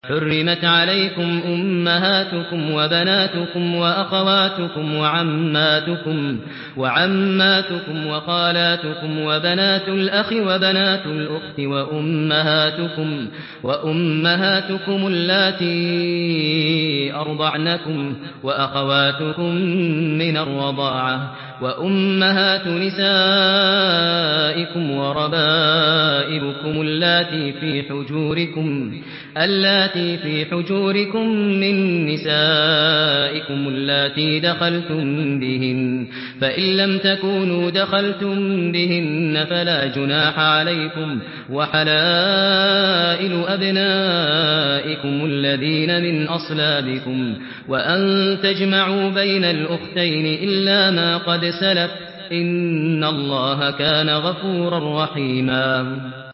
حرمت عليكم أمهاتكم وبناتكم وأخواتكم وعماتكم وخالاتكم وبنات الأخ وبنات الأخت وأمهاتكم اللاتي أرضعنكم وأخواتكم من الرضاعة وأمهات نسائكم وربائبكم اللاتي في حجوركم من نسائكم اللاتي دخلتم بهن فإن لم تكونوا دخلتم بهن فلا جناح عليكم وحلائل أبنائكم الذين من أصلابكم وأن تجمعوا بين الأختين إلا ما قد سلف إن الله كان غفورا رحيما